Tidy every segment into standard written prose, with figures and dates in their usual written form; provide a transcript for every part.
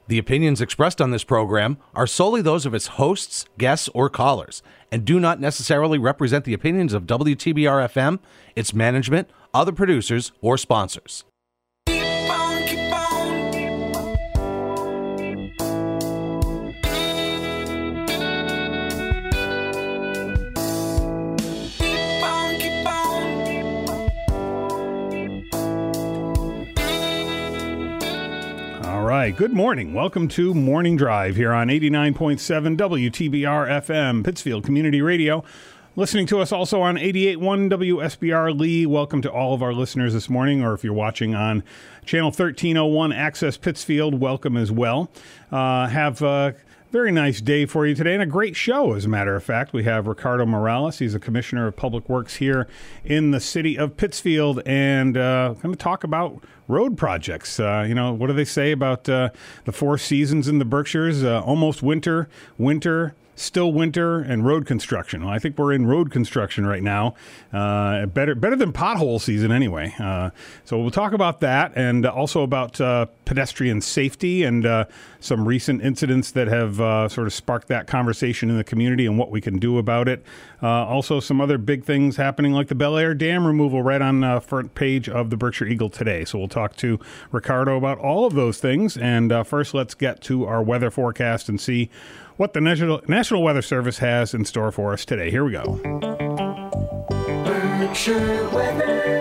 The opinions expressed on this program are solely those of its hosts, guests, or callers, and do not necessarily represent the opinions of WTBR-FM, its management, other producers, or sponsors. All right, good morning. Welcome to Morning Drive here on 89.7 WTBR-FM, Pittsfield Community Radio. Listening to us also on 88.1 WSBR Lee. Welcome to all of our listeners this morning, or if you're watching on Channel 1301 Access Pittsfield, welcome as well. Have a very nice day for you today and a great show, as a matter of fact. We have Ricardo Morales. He's a commissioner of public works here in the city of Pittsfield, and going to talk about road projects. What do they say about the four seasons in the Berkshires? Almost winter, still winter, and road construction. Well, I think we're in road construction right now. Better than pothole season anyway. So we'll talk about that and also about pedestrian safety and some recent incidents that have sort of sparked that conversation in the community and what we can do about it. Also some other big things happening like the Bel Air Dam removal right on the front page of the Berkshire Eagle today. So we'll talk to Ricardo about all of those things. And first, let's get to our weather forecast and see what the National Weather Service has in store for us today. Here we go. Berkshire weather.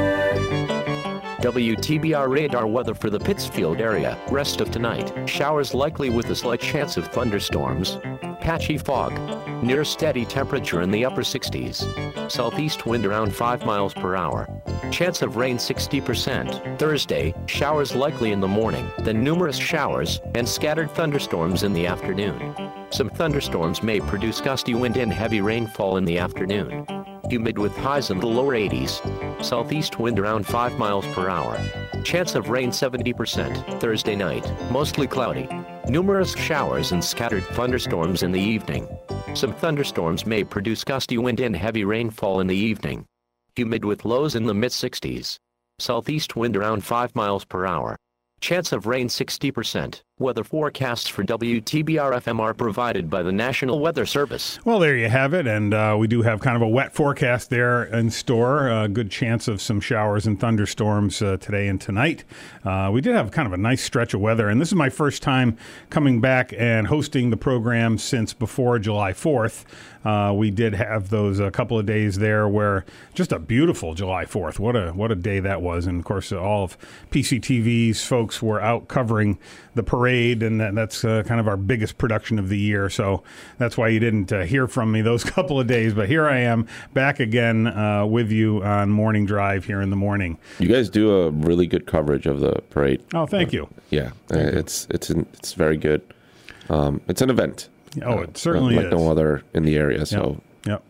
WTBR radar weather for the Pittsfield area. Rest of tonight, showers likely with a slight chance of thunderstorms. Patchy fog. Near steady temperature in the upper 60s. Southeast wind around 5 miles per hour. Chance of rain 60%. Thursday, showers likely in the morning, then numerous showers and scattered thunderstorms in the afternoon. Some thunderstorms may produce gusty wind and heavy rainfall in the afternoon. Humid with highs in the lower 80s. Southeast wind around 5 miles per hour. Chance of rain 70%. Thursday night, mostly cloudy. Numerous showers and scattered thunderstorms in the evening. Some thunderstorms may produce gusty wind and heavy rainfall in the evening. Humid with lows in the mid-60s. Southeast wind around 5 miles per hour. Chance of rain 60%. Weather forecasts for WTBR-FM are provided by the National Weather Service. Well, there you have it, and we do have kind of a wet forecast there in store. A good chance of some showers and thunderstorms today and tonight. We did have kind of a nice stretch of weather, and this is my first time coming back and hosting the program since before July 4th. We did have those a couple of days there where just a beautiful July 4th. What a day that was, and of course all of PCTV's folks were out covering the parade, and that's kind of our biggest production of the year. So that's why you didn't hear from me those couple of days. But here I am back again with you on Morning Drive here in the morning. You guys do a really good coverage of the parade. Oh, thank you. Yeah, it's very good. It's an event. Oh, it certainly like is. No other in the area. So. Yep.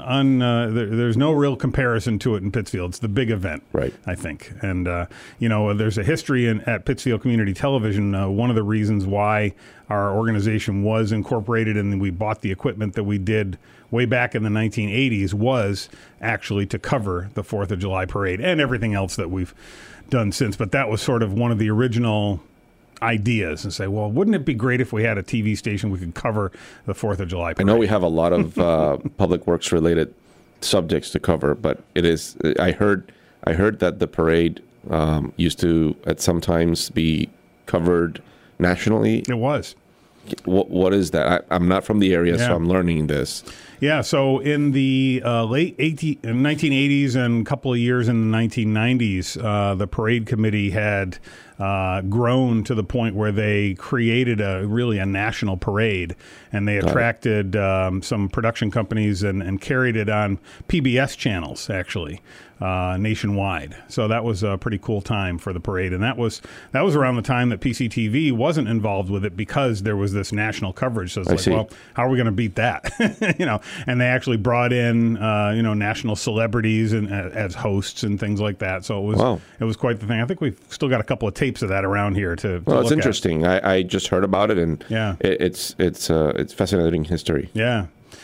There's no real comparison to it in Pittsfield. It's the big event, right? I think. And, there's a history at Pittsfield Community Television. One of the reasons why our organization was incorporated and we bought the equipment that we did way back in the 1980s was actually to cover the 4th of July parade and everything else that we've done since. But that was sort of one of the original ideas and say, well, wouldn't it be great if we had a TV station we could cover the 4th of July parade? I know we have a lot of public works related subjects to cover, but it is. I heard that the parade used to at sometimes be covered nationally. It was. What is that? I'm not from the area, so I'm learning this. Yeah, so in the late 1980s and a couple of years in the 1990s, the parade committee had grown to the point where they created a national parade, and they attracted some production companies and carried it on PBS channels, actually, nationwide. So that was a pretty cool time for the parade, and that was around the time that PCTV wasn't involved with it because there was this national coverage. So it's well, how are we going to beat that? And they actually brought in national celebrities and as hosts and things like that. So it was quite the thing. I think we've still got a couple of tapes of that around here to it's interesting. I just heard about it, and it's fascinating history. Yeah.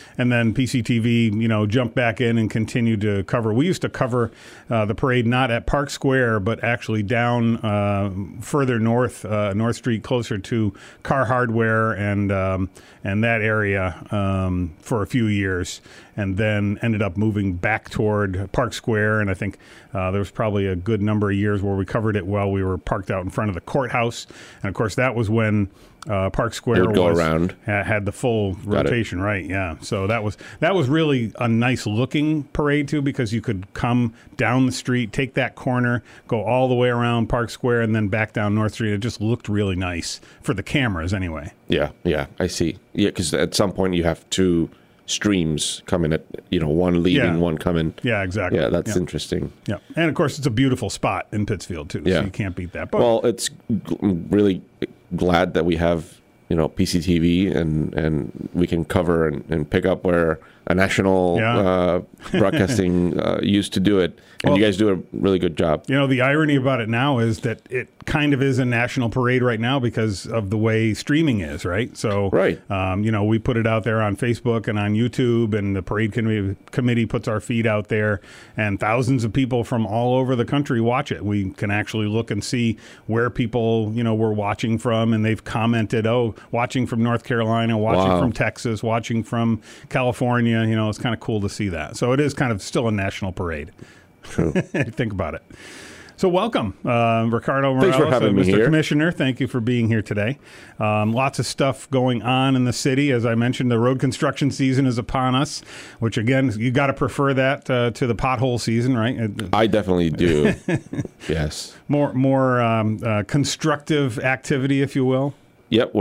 and then PCTV, jumped back in and continued to cover. We used to cover the parade not at Park Square, but actually down further north, North Street, closer to Car Hardware and that area for a few years, and then ended up moving back toward Park Square. And I think there was probably a good number of years where we covered it while we were parked out in front of the courthouse. And of course, that was when Park Square go around. Had the full rotation, right? Yeah. So that was really a nice looking parade too, because you could come down the street, take that corner, go all the way around Park Square, and then back down North Street. It just looked really nice for the cameras, anyway. Yeah, I see. Yeah, because at some point you have two streams coming at one leaving, one coming. Yeah, exactly. Yeah, that's interesting. Yeah, and of course it's a beautiful spot in Pittsfield too. Yeah. So you can't beat that. But, well, it's really glad that we have PCTV and we can cover and pick up where a national broadcasting used to do it, and you guys do a really good job. The irony about it now is that it kind of is a national parade right now because of the way streaming is, right? So, we put it out there on Facebook and on YouTube, and the parade committee puts our feed out there, and thousands of people from all over the country watch it. We can actually look and see where people, were watching from, and they've commented, watching from North Carolina, watching from Texas, watching from California. It's kind of cool to see that. So it is kind of still a national parade. True. Think about it. So welcome, Ricardo Morales, Thanks for having me Mr. here. Commissioner. Thank you for being here today. Lots of stuff going on in the city. As I mentioned, the road construction season is upon us, which, again, you got to prefer that to the pothole season, right? I definitely do. Yes. More constructive activity, if you will. Yep,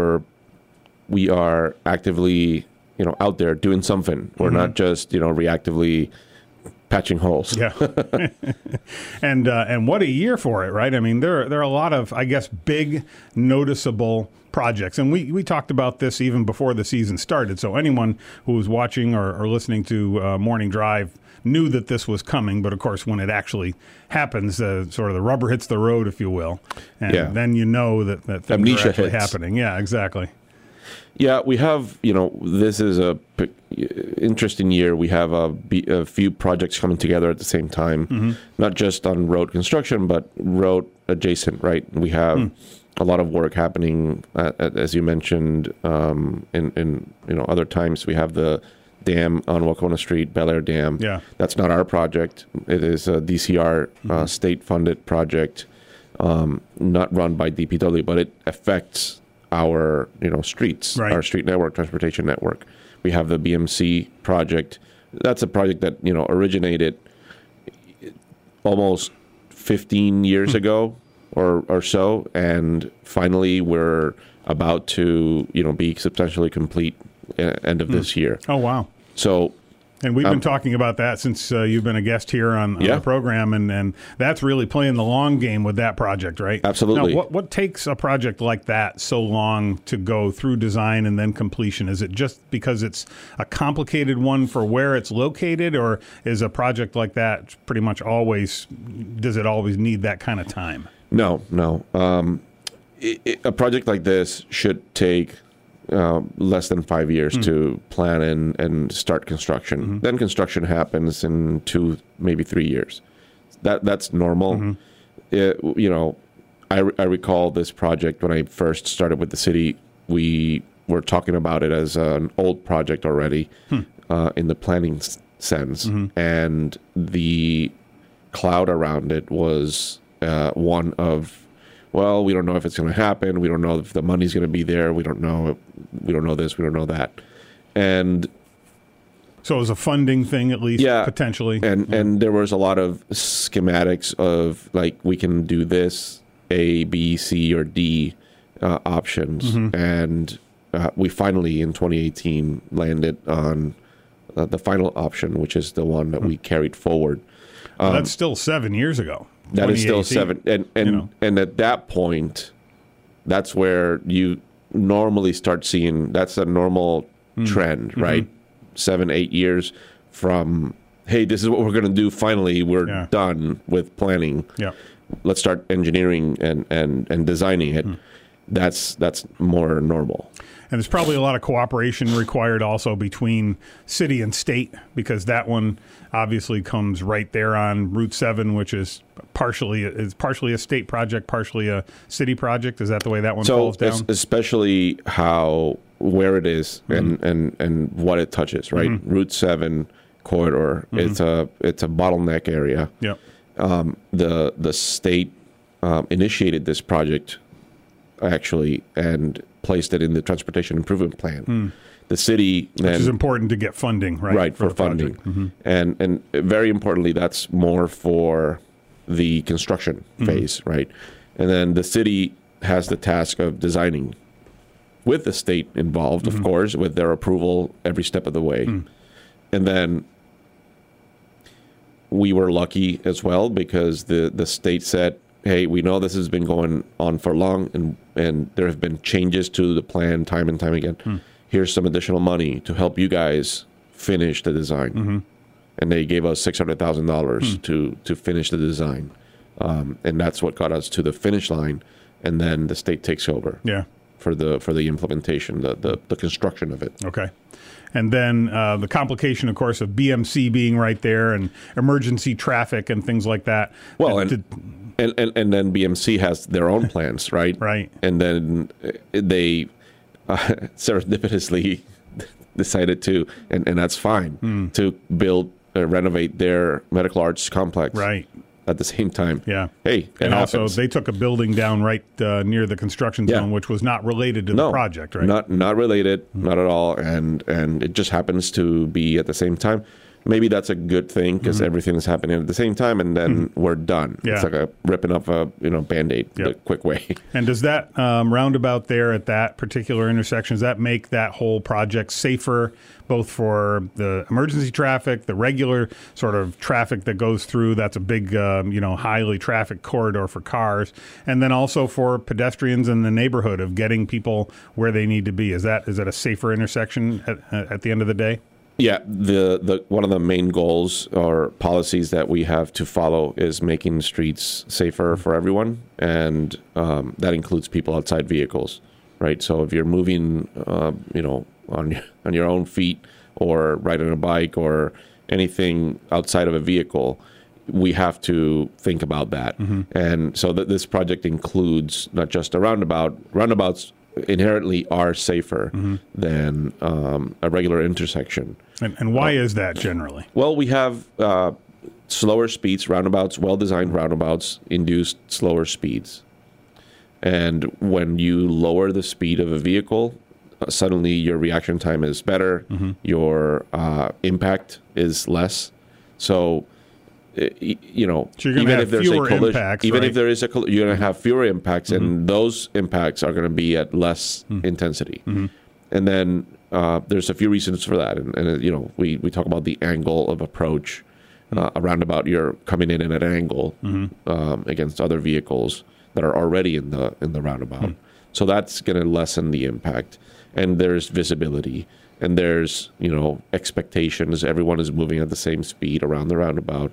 we are actively, out there doing something. We're not just, reactively patching holes. Yeah. And what a year for it, right? I mean, there are a lot of, I guess, big, noticeable projects. And we talked about this even before the season started. So anyone who was watching or listening to Morning Drive knew that this was coming. But, of course, when it actually happens, sort of the rubber hits the road, if you will. And then you know that things Amnesia are actually hits. happening. Yeah, exactly. Yeah, we have, this is a interesting year. We have a few projects coming together at the same time, not just on road construction, but road adjacent, right? We have a lot of work happening, as you mentioned, in other times. We have the dam on Wacona Street, Bel Air Dam. Yeah. That's not our project. It is a DCR state-funded project, not run by DPW, but it affects our streets, our street network, transportation network. We have the BMC project. That's a project that originated almost 15 years ago or so, and finally we're about to be substantially complete end of this year. Oh, wow. So. And we've been talking about that since you've been a guest here on the program, and that's really playing the long game with that project, right? Absolutely. Now, what takes a project like that so long to go through design and then completion? Is it just because it's a complicated one for where it's located, or is a project like that pretty much does it always need that kind of time? No. A project like this should take less than 5 years to plan and start construction. Then construction happens in 2, maybe 3 years. That's normal. I recall this project when I first started with the city. We were talking about it as an old project already in the planning sense, and the cloud around it was one of, well, we don't know if it's going to happen. We don't know if the money's going to be there. We don't know this. We don't know that. And so it was a funding thing, at least, potentially. And there was a lot of schematics of, like, we can do this, A, B, C, or D options. And we finally, in 2018, landed on the final option, which is the one that we carried forward. That's still 7 years ago. That is still 7. And at that point, that's where you normally start seeing, that's a normal trend, right? 7, 8 years from, hey, this is what we're going to do. Finally, we're done with planning. Yeah. Let's start engineering and designing it. that's more normal. And there's probably a lot of cooperation required also between city and state, because that one obviously comes right there on Route 7, which is partially a state project, partially a city project. Is that the way that one falls down? Especially where it is and what it touches, right? Route 7 corridor. It's a bottleneck area. Yep. The state initiated this project actually and placed it in the transportation improvement plan. The city then, which is important to get funding, right? Right, for funding. And very importantly, that's more for the construction phase, right? And then the city has the task of designing with the state involved, of course, with their approval every step of the way. And then we were lucky as well because the state said, hey, we know this has been going on for long, and there have been changes to the plan time and time again. Here's some additional money to help you guys finish the design. And they gave us $600,000 to finish the design. And that's what got us to the finish line. And then the state takes over for the implementation, the construction of it. Okay. And then the complication, of course, of BMC being right there and emergency traffic and things like that. Well, and then BMC has their own plans, right? Right. And then they serendipitously decided to, and that's fine, to renovate their medical arts complex. Right. At the same time. Yeah. Hey, and also happens. they took a building down right near the construction zone, which was not related to the project, right? Not related, not at all. And it just happens to be at the same time. Maybe that's a good thing because everything is happening at the same time, and then we're done. Yeah. It's like ripping up a Band-Aid the quick way. And does that roundabout there at that particular intersection, does that make that whole project safer, both for the emergency traffic, the regular sort of traffic that goes through? That's a big, highly traffic corridor for cars, and then also for pedestrians in the neighborhood of getting people where they need to be. Is that a safer intersection at the end of the day? Yeah, the one of the main goals or policies that we have to follow is making streets safer for everyone, and that includes people outside vehicles, right? So if you're moving, on your own feet or riding a bike or anything outside of a vehicle, we have to think about that. And so this project includes not just a roundabout. Roundabouts inherently are safer than a regular intersection. And why is that generally? Well, we have slower speeds. Roundabouts, well-designed roundabouts, induce slower speeds. And when you lower the speed of a vehicle, suddenly your reaction time is better. Your impact is less. So, so you're going to even have if there's fewer a collision, impacts, even right? if there is you're going to have fewer impacts, and those impacts are going to be at less intensity. And then there's a few reasons for that. And we talk about the angle of approach. A roundabout, you're coming in at an angle against other vehicles that are already in the roundabout. So that's going to lessen the impact. And there's visibility, and there's expectations. Everyone is moving at the same speed around the roundabout,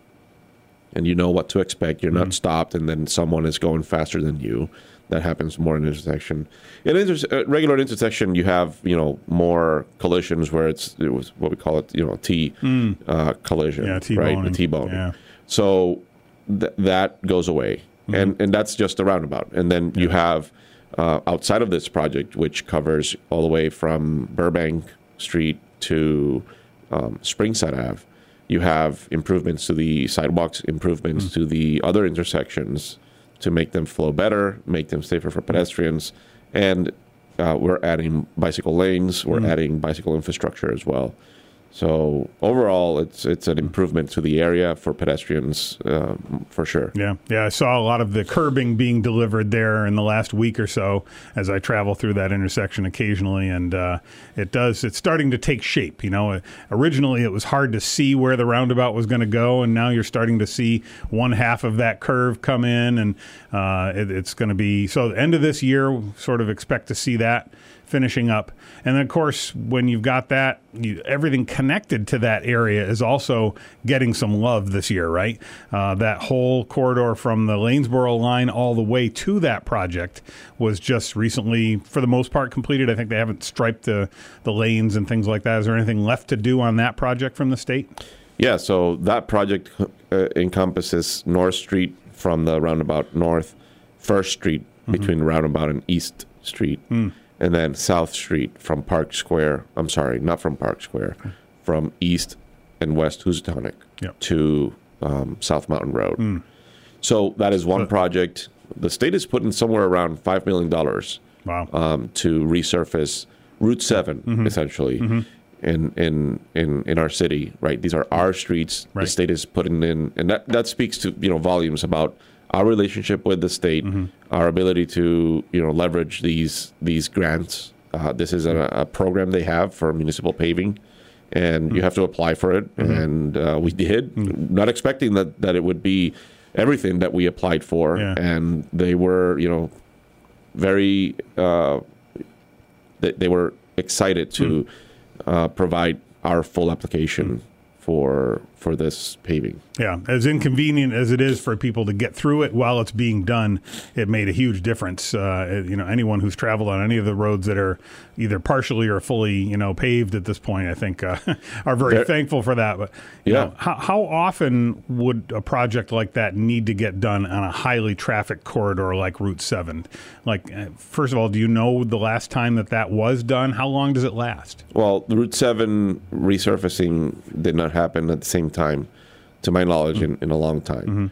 and you know what to expect. You're not stopped, and then someone is going faster than you. That happens more in an intersection. In regular intersection, you have more collisions where it was what we call it T collision, T-boning. right? The T-boning. Yeah. So that goes away, and that's just a roundabout. And then you have outside of this project, which covers all the way from Burbank Street to Springside Ave, you have improvements to the sidewalks, improvements to the other intersections to make them flow better, make them safer for pedestrians, and we're adding bicycle lanes, we're adding bicycle infrastructure as well. So overall, it's an improvement to the area for pedestrians, for sure. Yeah. I saw a lot of the curbing being delivered there in the last week or so as I travel through that intersection occasionally, and it's starting to take shape. Originally it was hard to see where the roundabout was going to go, and now you're starting to see one half of that curve come in, and it's going to be so. The end of this year, sort of expect to see that finishing up. And then, of course, when you've got that, everything connected to that area is also getting some love this year, right? That whole corridor from the Lanesboro line all the way to that project was just recently, for the most part, completed. I think they haven't striped the lanes and things like that. Is there anything left to do on that project from the state? Yeah, so that project encompasses North Street from the roundabout north, First Street between roundabout and East Street, and then South Street from Park Square. I'm sorry, not from Park Square, from East and West Housatonic to South Mountain Road. So that is one project. The state is putting somewhere around $5 million to resurface Route 7, essentially. In our city, right? These are our streets. Right. The state is putting in, and that speaks to volumes about our relationship with the state, our ability to leverage these grants. This is a program they have for municipal paving, and you have to apply for it. And we did, not expecting that it would be everything that we applied for, and they were very they were excited to. Provide our full application for this paving. Yeah, as inconvenient as it is for people to get through it while it's being done, it made a huge difference. Anyone who's traveled on any of the roads that are either partially or fully, paved at this point, I think are very thankful for that. But how often would a project like that need to get done on a highly trafficked corridor like Route 7? Like, first of all, do you know the last time that was done? How long does it last? Well, the Route 7 resurfacing did not happen at the same time, to my knowledge, in a long time.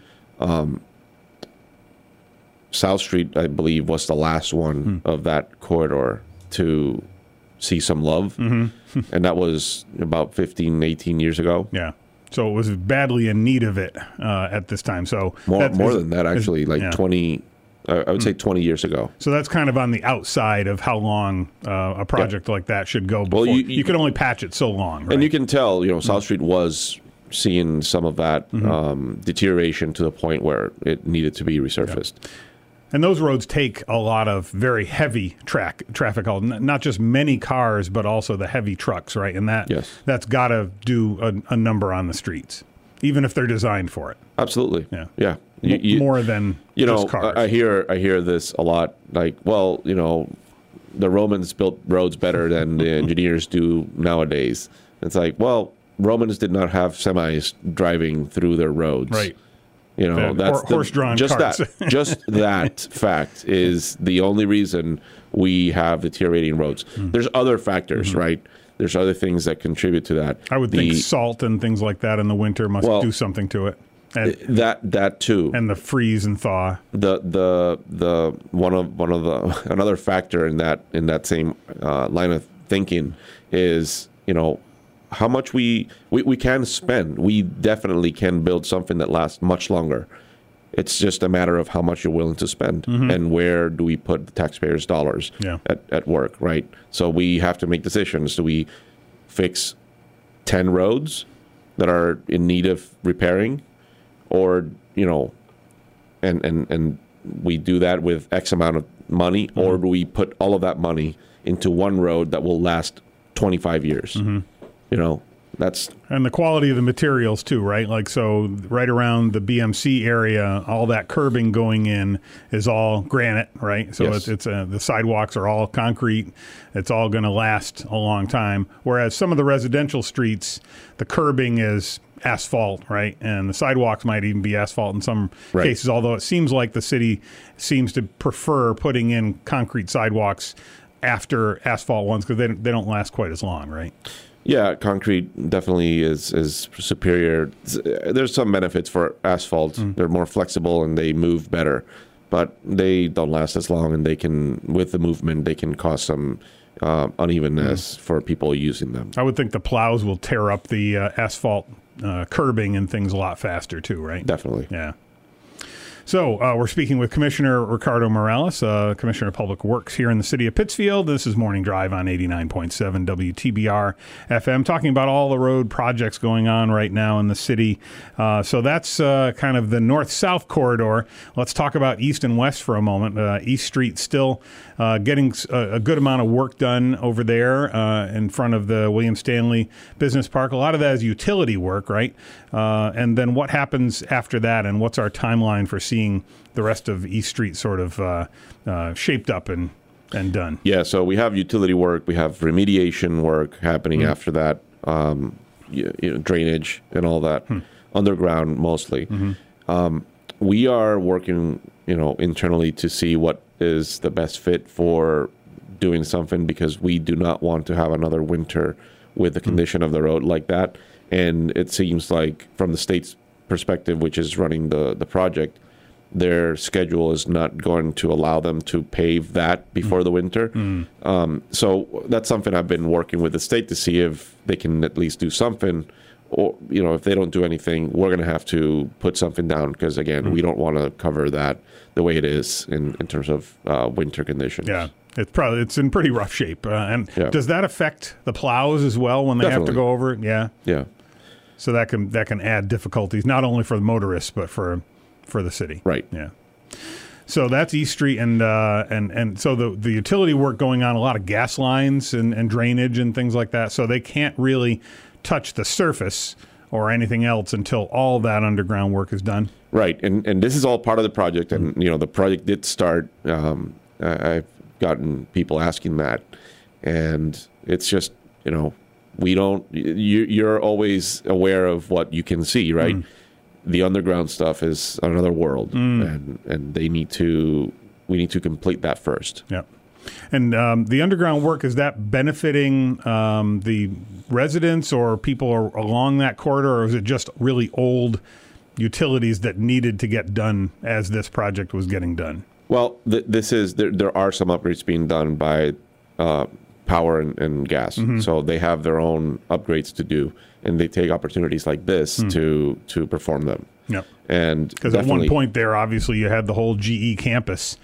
South Street, I believe, was the last one of that corridor to see some love, and that was about 15, 18 years ago. Yeah. So it was badly in need of it at this time. So more than that, actually, 20, I would say 20 years ago. So that's kind of on the outside of how long a project like that should go before. Well, you can only patch it so long, right? And you can tell, South Street was seeing some of that deterioration to the point where it needed to be resurfaced. Yeah. And those roads take a lot of very heavy traffic, not just many cars, but also the heavy trucks, right? And that's got to do a number on the streets, even if they're designed for it. Absolutely. Yeah. More than just cars. I hear this a lot. Like, well, the Romans built roads better than the engineers do nowadays. It's like, well, Romans did not have semis driving through their roads. Right. That's horse-drawn cars. Just that fact is the only reason we have deteriorating roads. There's other factors, right? There's other things that contribute to that. I would think salt and things like that in the winter must do something to it. And that too, and the freeze and thaw. The another factor in that same line of thinking is how much we can spend. We definitely can build something that lasts much longer. It's just a matter of how much you're willing to spend and where do we put the taxpayers' dollars at work, right? So we have to make decisions. Do we fix 10 roads that are in need of repairing? Or, and we do that with X amount of money, or do we put all of that money into one road that will last 25 years? That's... And the quality of the materials too, right? Like, so right around the BMC area, all that curbing going in is all granite, right? So it's the sidewalks are all concrete. It's all going to last a long time. Whereas some of the residential streets, the curbing is asphalt, right? And the sidewalks might even be asphalt in some cases, although it seems like the city seems to prefer putting in concrete sidewalks after asphalt ones because they don't last quite as long, right? Yeah, concrete definitely is superior. There's some benefits for asphalt. They're more flexible and they move better, but they don't last as long, and they can, with the movement, they can cause some unevenness for people using them. I would think the plows will tear up the asphalt curbing and things a lot faster too, right? Definitely. Yeah. So we're speaking with Commissioner Ricardo Morales, Commissioner of Public Works here in the city of Pittsfield. This is Morning Drive on 89.7 WTBR FM, talking about all the road projects going on right now in the city. So that's kind of the north-south corridor. Let's talk about east and west for a moment. East Street still getting a good amount of work done over there in front of the William Stanley Business Park. A lot of that is utility work, right? And then what happens after that, and what's our timeline for seeing the rest of East Street sort of shaped up and done? Yeah, so we have utility work, we have remediation work happening after that, drainage and all that, underground mostly. We are working, internally to see what is the best fit for doing something, because we do not want to have another winter with the condition of the road like that. And it seems like from the state's perspective, which is running the project, their schedule is not going to allow them to pave that before the winter. So that's something I've been working with the state to see if they can at least do something. Or, if they don't do anything, we're going to have to put something down, because, again, we don't want to cover that the way it is in terms of winter conditions. Yeah. It's in pretty rough shape. Does that affect the plows as well when they have to go over it? Yeah. Yeah. So that can add difficulties, not only for the motorists, but for the city. Right. Yeah. So that's East Street, and so the utility work going on, a lot of gas lines and drainage and things like that. So they can't really touch the surface or anything else until all that underground work is done. Right. And this is all part of the project. And, the project did start. I've gotten people asking that. And it's just, you're always aware of what you can see, right? The underground stuff is another world, and we need to complete that first. Yeah. And the underground work, is that benefiting the residents or people along that corridor, or is it just really old utilities that needed to get done as this project was getting done? Well, there are some upgrades being done by power and gas. So they have their own upgrades to do, and they take opportunities like this to perform them. Yep. And because at one point there, obviously, you had the whole GE campus,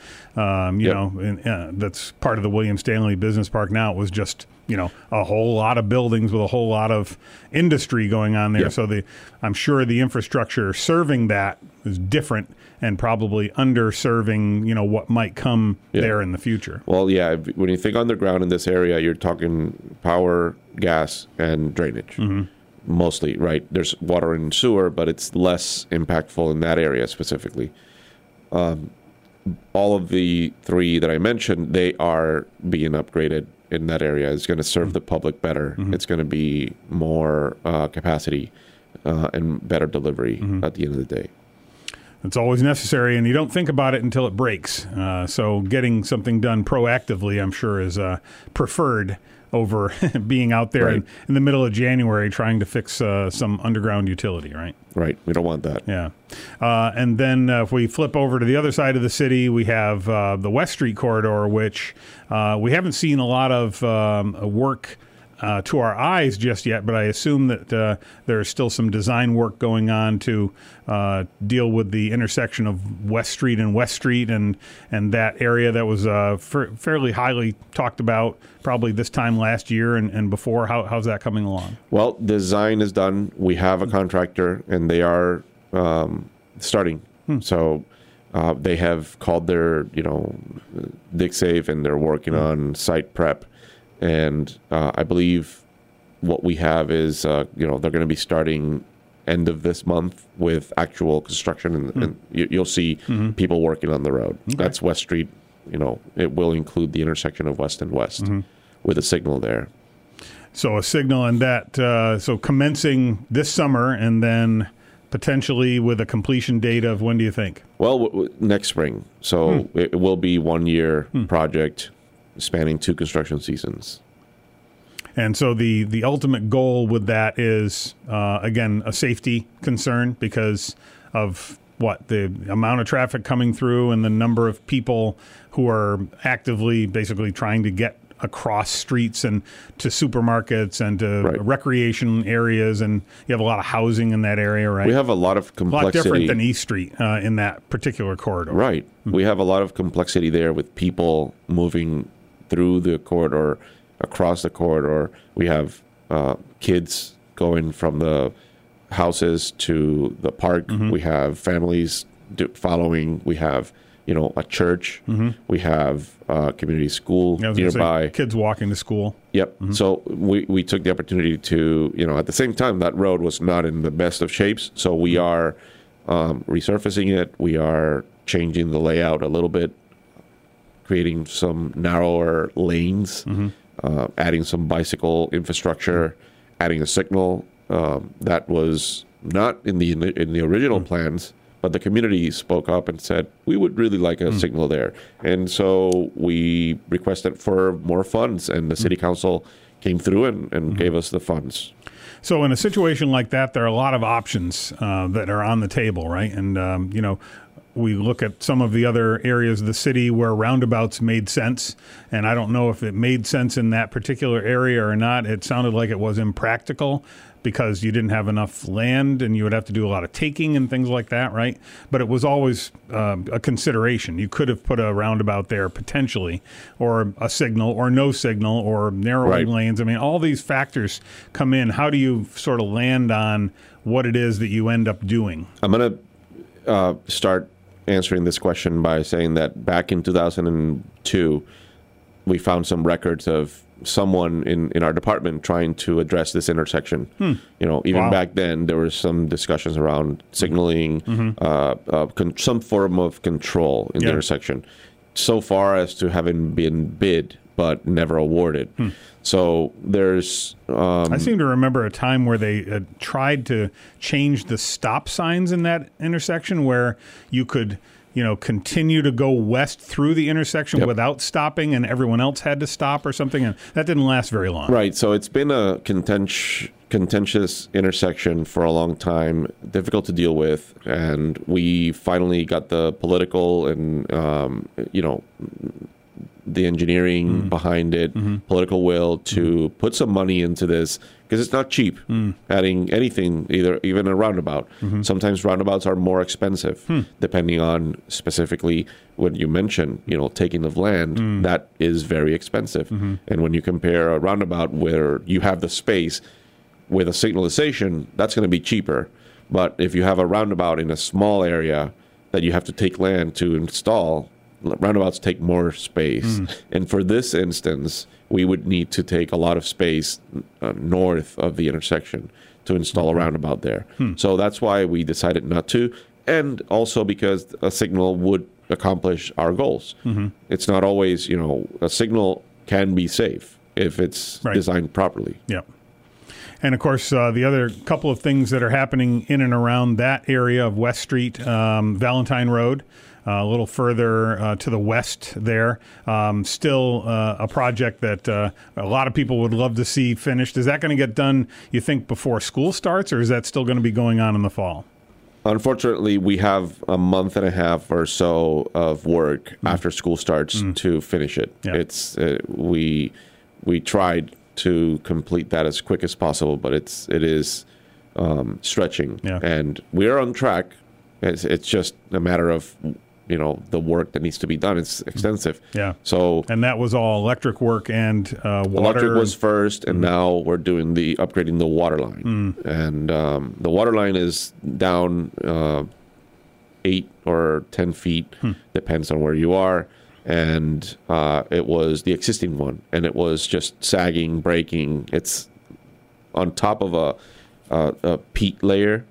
that's part of the William Stanley Business Park. Now it was just, a whole lot of buildings with a whole lot of industry going on there. Yep. So I'm sure the infrastructure serving that is different and probably underserving, what might come there in the future. Well, yeah, when you think underground in this area, you're talking power, gas, and drainage. Mostly, right? There's water and sewer, but it's less impactful in that area specifically. All of the three that I mentioned, they are being upgraded in that area. It's going to serve the public better. It's going to be more capacity and better delivery at the end of the day. It's always necessary, and you don't think about it until it breaks. So getting something done proactively, I'm sure, is preferred over being out there in the middle of January trying to fix some underground utility, right? Right. We don't want that. Yeah. And then if we flip over to the other side of the city, we have the West Street corridor, which we haven't seen a lot of work to our eyes just yet, but I assume that there's still some design work going on to deal with the intersection of West Street and West Street and that area that was fairly highly talked about probably this time last year and before. How's that coming along? Well, design is done. We have a contractor, and they are starting. So they have called their, dig safe, and they're working on site prep. And I believe what we have is, they're going to be starting end of this month with actual construction, and you'll see people working on the road. Okay. That's West Street. It will include the intersection of West and West with a signal there. So a signal, and that so commencing this summer, and then potentially with a completion date of when do you think? Well, next spring. So it will be 1 year project spanning 2 construction seasons. And so the ultimate goal with that is, again, a safety concern because of the amount of traffic coming through and the number of people who are actively basically trying to get across streets and to supermarkets and to Right. recreation areas, and you have a lot of housing in that area, right? We have a lot of a lot complexity. different than East Street in that particular corridor. Right. We have a lot of complexity there with people moving through the corridor, across the corridor. We have kids going from the houses to the park. We have families following. We have, a church. We have a community school I was gonna say, nearby. kids walking to school. Yep. So we took the opportunity to, at the same time, that road was not in the best of shapes. So we are resurfacing it. We are changing the layout a little bit, creating some narrower lanes, adding some bicycle infrastructure, adding a signal that was not in the original plans. But the community spoke up and said, we would really like a signal there. And so we requested for more funds, and the city council came through and gave us the funds. So in a situation like that, there are a lot of options that are on the table, right? And, we look at some of the other areas of the city where roundabouts made sense, and I don't know if it made sense in that particular area or not. It sounded like it was impractical because you didn't have enough land and you would have to do a lot of taking and things like that, right? But it was always a consideration. You could have put a roundabout there potentially, or a signal, or no signal, or narrowing lanes. I mean, all these factors come in. How do you sort of land on what it is that you end up doing? I'm going to start answering this question by saying that back in 2002, we found some records of someone in our department trying to address this intersection. Even back then, there were some discussions around signaling, some form of control in the intersection, so far as to having been bid but never awarded. So there's... I seem to remember a time where they tried to change the stop signs in that intersection where you could, continue to go west through the intersection without stopping, and everyone else had to stop or something, and that didn't last very long. Right. So it's been a contentious intersection for a long time, difficult to deal with, and we finally got the political and, the engineering behind it, political will to put some money into this, because it's not cheap adding anything, even a roundabout. Sometimes roundabouts are more expensive, depending on specifically what you mentioned, taking of land, that is very expensive. And when you compare a roundabout where you have the space with a signalization, that's going to be cheaper. But if you have a roundabout in a small area that you have to take land to install, roundabouts take more space. And for this instance, we would need to take a lot of space north of the intersection to install a roundabout there. So that's why we decided not to. And also because a signal would accomplish our goals. It's not always, a signal can be safe if it's designed properly. Yep. And, of course, the other couple of things that are happening in and around that area of West Street, Valentine Road, a little further to the west there. Still a project that a lot of people would love to see finished. Is that going to get done, you think, before school starts, or is that still going to be going on in the fall? Unfortunately, we have a month and a half or so of work after school starts to finish it. Yeah. It's we tried to complete that as quick as possible, but it is stretching, and we are on track. It's just a matter of the work that needs to be done. It's extensive. Yeah. So, and that was all electric work and water. Electric was first, and now we're doing upgrading the water line. And the water line is down 8 or 10 feet, depends on where you are. And it was the existing one, and it was just sagging, breaking. It's on top of a peat layer.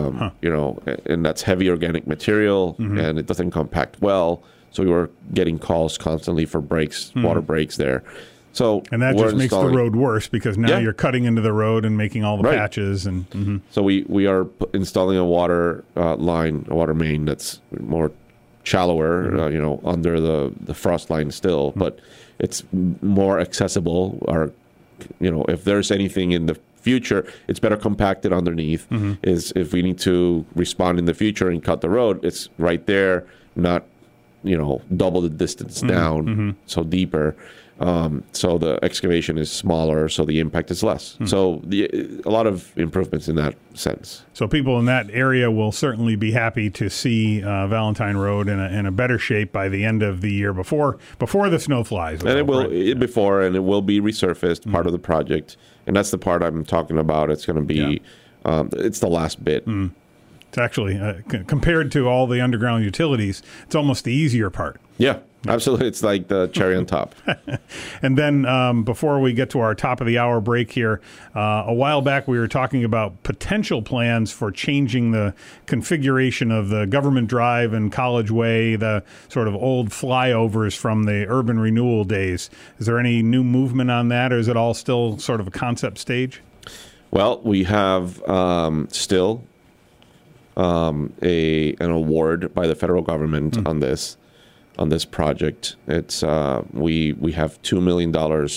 And that's heavy organic material, and it doesn't compact well. So we were getting calls constantly for breaks, water breaks there. So and that just makes the road worse because now you're cutting into the road and making all the patches. And so we are installing a water line, a water main that's more shallower, under the frost line still, but it's more accessible. Or, if there's anything in the future, it's better compacted underneath. Is if we need to respond in the future and cut the road, it's right there, not double the distance down, so deeper. So the excavation is smaller, so the impact is less. So a lot of improvements in that sense. So people in that area will certainly be happy to see Valentine Road in a better shape by the end of the year before the snow flies. And it will it will be resurfaced, part of the project, and that's the part I'm talking about. It's going to be it's the last bit. It's actually compared to all the underground utilities, it's almost the easier part. Yeah. Absolutely. It's like the cherry on top. And then before we get to our top of the hour break here, a while back we were talking about potential plans for changing the configuration of the Government Drive and College Way, the sort of old flyovers from the urban renewal days. Is there any new movement on that, or is it all still sort of a concept stage? Well, we have still an award by the federal government on this project. It's we have $2 million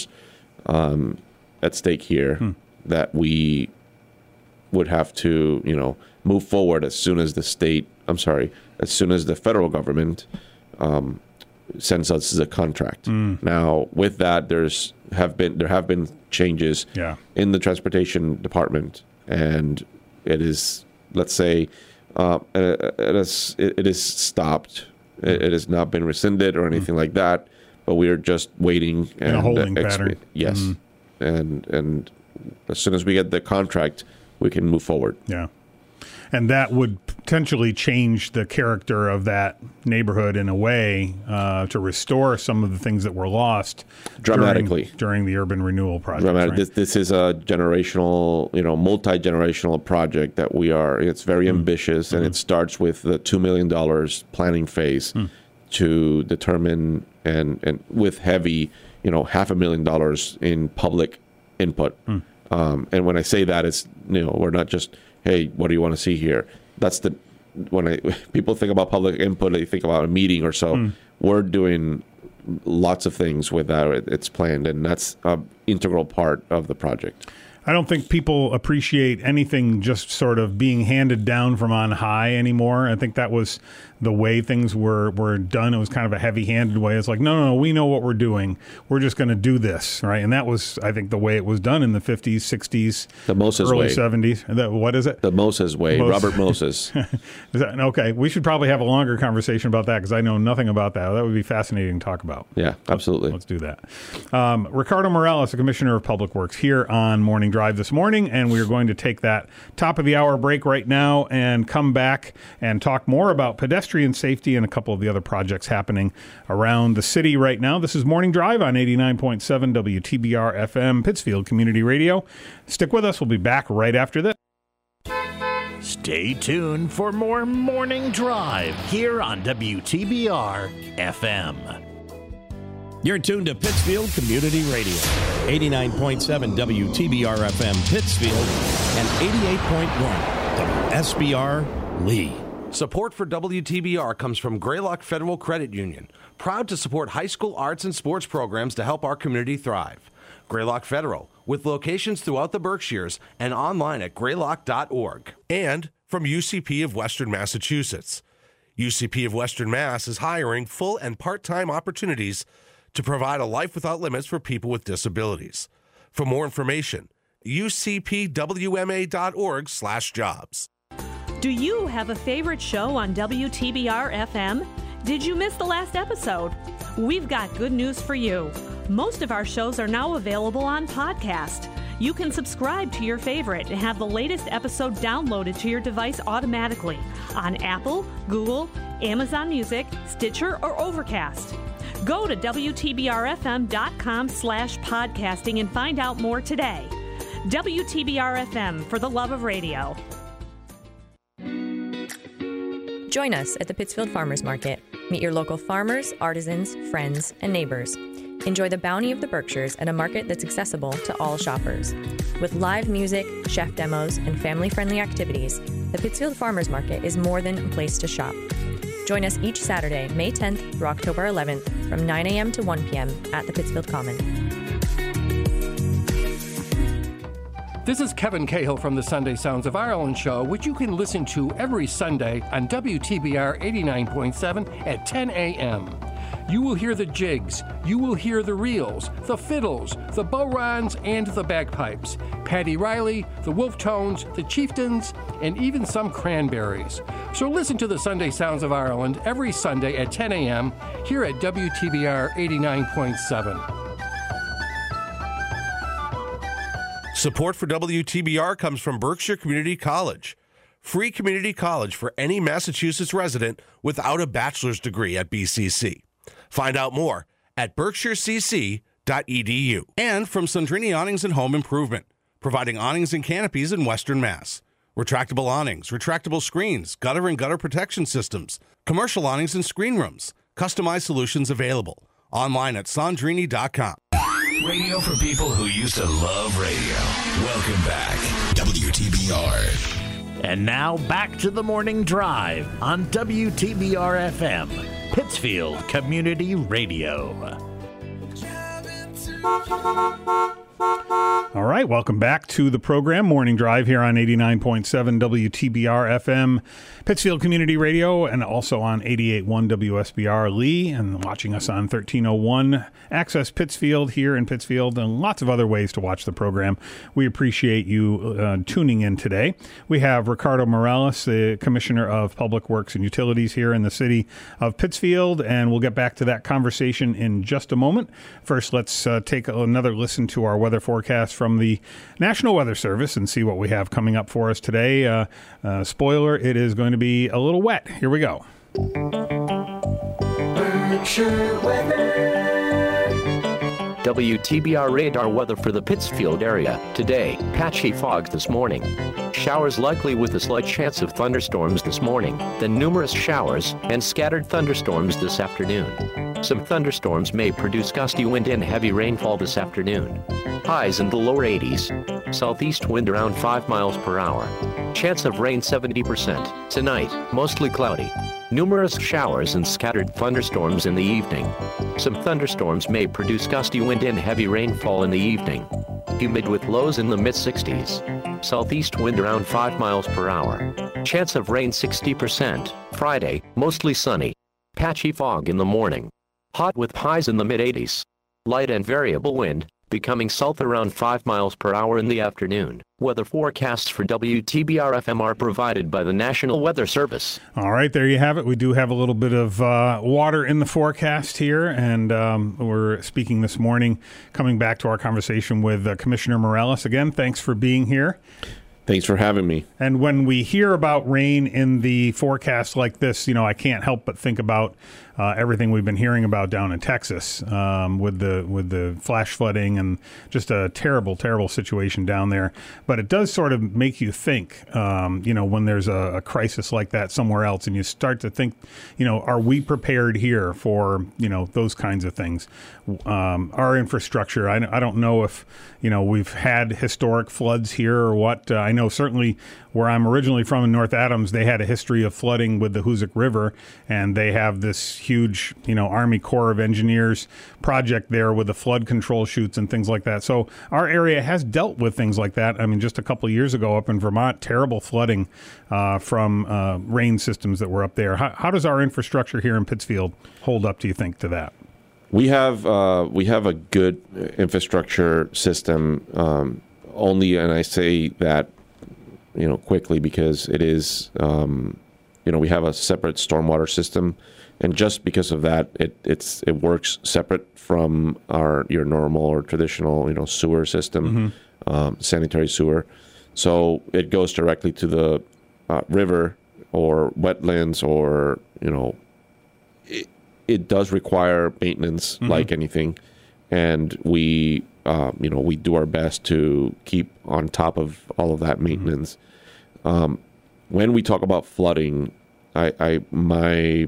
at stake here that we would have to move forward as soon as the federal government sends us the contract. Now, with that, there have been changes in the transportation department, and it is, let's say, it is stopped. It has not been rescinded or anything like that, but we are just waiting. In a holding pattern. Yes. And as soon as we get the contract, we can move forward. Yeah. And that would potentially change the character of that neighborhood in a way to restore some of the things that were lost dramatically during the urban renewal project. Right? This is a generational, multi-generational project that it's very ambitious, and it starts with the $2 million planning phase to determine and with heavy, $500,000 in public input. And when I say that, it's, we're not just, hey, what do you want to see here? That's when people think about public input, they think about a meeting or so. We're doing lots of things with that. It's planned, and that's an integral part of the project. I don't think people appreciate anything just sort of being handed down from on high anymore. I think that was the way things were done. It was kind of a heavy-handed way. It's like, no, we know what we're doing. We're just going to do this, right? And that was, I think, the way it was done in the 50s, 60s, the Moses early way. 70s. What is it? The Moses way, Robert Moses. Okay, we should probably have a longer conversation about that because I know nothing about that. That would be fascinating to talk about. Yeah, absolutely. Let's do that. Ricardo Morales, the Commissioner of Public Works, here on Morning Drive this morning, and we are going to take that top of the hour break right now and come back and talk more about pedestrian safety and a couple of the other projects happening around the city right now. This is Morning Drive on 89.7 WTBR FM, Pittsfield Community Radio. Stick with us. We'll be back right after this. Stay tuned for more Morning Drive here on WTBR FM. You're tuned to Pittsfield Community Radio, 89.7 WTBR FM Pittsfield and 88.1 WSBR Lee. Support for WTBR comes from Greylock Federal Credit Union, proud to support high school arts and sports programs to help our community thrive. Greylock Federal, with locations throughout the Berkshires and online at greylock.org. And from UCP of Western Massachusetts. UCP of Western Mass is hiring full and part-time opportunities to provide a life without limits for people with disabilities. For more information, ucpwma.org/jobs. Do you have a favorite show on WTBR FM? Did you miss the last episode? We've got good news for you. Most of our shows are now available on podcast. You can subscribe to your favorite and have the latest episode downloaded to your device automatically on Apple, Google, Amazon Music, Stitcher, or Overcast. Go to WTBRFM.com/podcasting and find out more today. WTBR FM, for the love of radio. Join us at the Pittsfield Farmers Market. Meet your local farmers, artisans, friends, and neighbors. Enjoy the bounty of the Berkshires at a market that's accessible to all shoppers. With live music, chef demos, and family-friendly activities, the Pittsfield Farmers Market is more than a place to shop. Join us each Saturday, May 10th through October 11th from 9 a.m. to 1 p.m. at the Pittsfield Common. This is Kevin Cahill from the Sunday Sounds of Ireland show, which you can listen to every Sunday on WTBR 89.7 at 10 a.m. You will hear the jigs, you will hear the reels, the fiddles, the bodhráns, and the bagpipes. Paddy Riley, the Wolf Tones, the Chieftains, and even some cranberries. So listen to the Sunday Sounds of Ireland every Sunday at 10 a.m. here at WTBR 89.7. Support for WTBR comes from Berkshire Community College. Free community college for any Massachusetts resident without a bachelor's degree at BCC. Find out more at berkshirecc.edu. And from Sandrini Awnings and Home Improvement, providing awnings and canopies in Western Mass. Retractable awnings, retractable screens, gutter and gutter protection systems, commercial awnings and screen rooms, customized solutions available. Online at sandrini.com. Radio for people who used to love radio. Welcome back, WTBR. And now back to the morning drive on WTBR FM, Pittsfield Community Radio. All right, welcome back to the program, Morning Drive, here on 89.7 WTBR FM, Pittsfield Community Radio, and also on 88.1 WSBR Lee, and watching us on 1301 Access Pittsfield here in Pittsfield, and lots of other ways to watch the program. We appreciate you tuning in today. We have Ricardo Morales, the Commissioner of Public Works and Utilities here in the city of Pittsfield, and we'll get back to that conversation in just a moment. First, let's take another listen to our weather forecast from the National Weather Service and see what we have coming up for us today. Spoiler, it is going to be a little wet. Here we go. Berkshire weather. WTBR radar weather for the Pittsfield area. Today, patchy fog this morning. Showers likely with a slight chance of thunderstorms this morning, then numerous showers and scattered thunderstorms this afternoon. Some thunderstorms may produce gusty wind and heavy rainfall this afternoon. Highs in the lower 80s. Southeast wind around 5 miles per hour. Chance of rain 70%. Tonight, mostly cloudy. Numerous showers and scattered thunderstorms in the evening. Some thunderstorms may produce gusty wind and heavy rainfall in the evening. Humid with lows in the mid-60s. Southeast wind around 5 miles per hour. Chance of rain 60%. Friday, mostly sunny. Patchy fog in the morning. Hot with highs in the mid-80s. Light and variable wind, becoming south around 5 miles per hour in the afternoon. Weather forecasts for WTBR FM are provided by the National Weather Service. All right, there you have it. We do have a little bit of water in the forecast here, and we're speaking this morning, coming back to our conversation with Commissioner Morales. Again, thanks for being here. Thanks for having me. And when we hear about rain in the forecast like this, you know, I can't help but think about everything we've been hearing about down in Texas with the flash flooding and just a terrible, terrible situation down there. But it does sort of make you think, you know, when there's a crisis like that somewhere else, and you start to think, you know, are we prepared here for, you know, those kinds of things? Our infrastructure, I don't know if, you know, we've had historic floods here or what. I know certainly where I'm originally from in North Adams, they had a history of flooding with the Hoosick River, and they have this huge, you know, Army Corps of Engineers project there with the flood control chutes and things like that. So our area has dealt with things like that. I mean, just a couple of years ago up in Vermont, terrible flooding from rain systems that were up there. How does our infrastructure here in Pittsfield hold up, do you think, to that? We have a good infrastructure system. Only, and I say that, you know, quickly because it is, you know, we have a separate stormwater system, and just because of that, it works separate from your normal or traditional, you know, sewer system, sanitary sewer. So it goes directly to the river or wetlands, or, you know, it does require maintenance like anything, and we you know, we do our best to keep on top of all of that maintenance. When we talk about flooding, my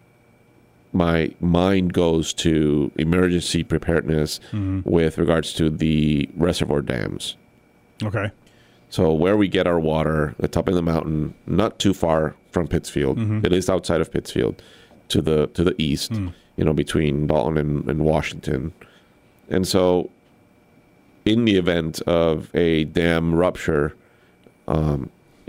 mind goes to emergency preparedness with regards to the reservoir dams. Okay. So where we get our water, the top of the mountain, not too far from Pittsfield. It is outside of Pittsfield, to the east, you know, between Dalton and Washington. And so in the event of a dam rupture,